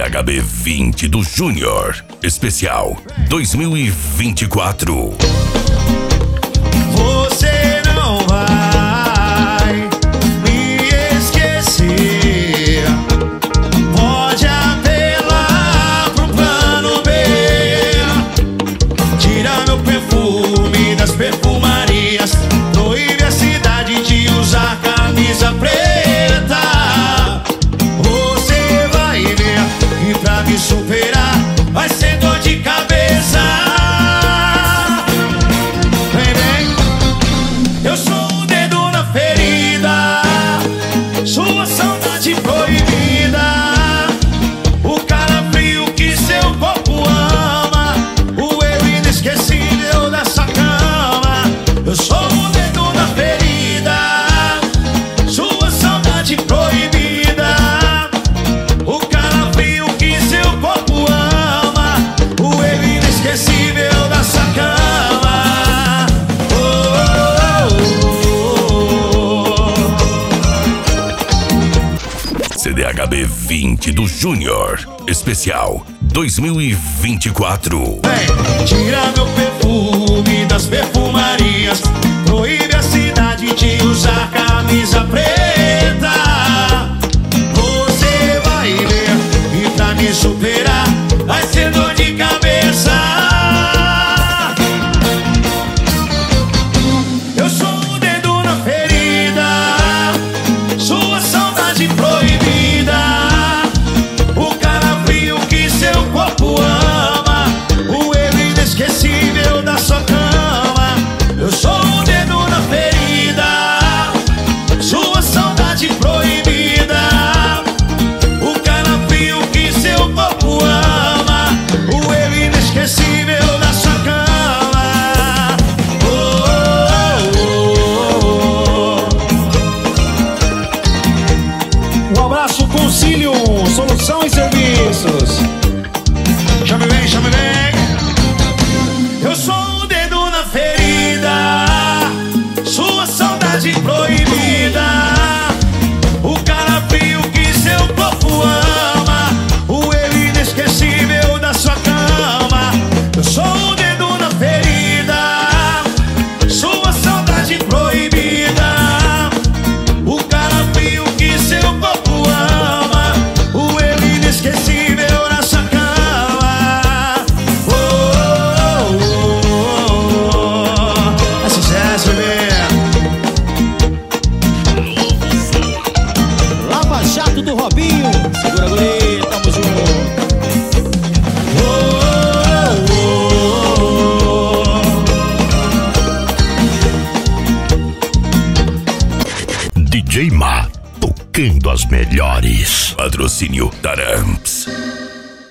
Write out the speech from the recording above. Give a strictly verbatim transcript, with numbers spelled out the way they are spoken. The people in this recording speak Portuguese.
H B vinte do Júnior, especial dois mil e vinte e quatro. Você não vai me esquecer. Pode apelar pro plano B. Tira meu perfume das perfumarias. Proíbe a cidade de usar camisa preta. Você vai ver que pra me superar vai ser dor de cabeça. Eu sou o dedo na ferida, sua saudade proibida, o cara frio que seu corpo ama, o eu inesquecível dessa cama. Eu sou o dedo na ferida, sua saudade proibida, o cara frio que seu corpo ama, o eu inesquecível dessa cama. C D H B vinte do Júnior, especial dois mil e vinte e quatro. Vem, tira meu perfume das perfumarias. Proíbe a cidade de usar camisa preta. Você vai ver, e pra me superar vai ser dor de cabeça. Eu sou o dedo na ferida, sua saudade proibida, o cara frio que seu corpo ama, o eu inesquecível da sua cama. Eu sou o dedo na ferida, sua saudade proibida, o cara frio que seu corpo ama, o eu inesquecível da sua cama. Oh, oh, oh. Um abraço, Concílio, Solução e Serviços. Chame bem, chame bem. Eu sou o dedo na ferida, sua saudade proibida, o cara frio que seu corpo ama, o eu inesquecível da sua cama. Eu sou o dedo na ferida, sua saudade proibida, o cara frio que seu corpo ama, o eu inesquecível da sua cama. Oh, oh, oh, oh. É sucesso, bebê. Lava Jato do Robinho. Segura, guri, tamo junto. Oh, oh, oh. D J Ma, tocando as melhores. Patrocínio Taramps.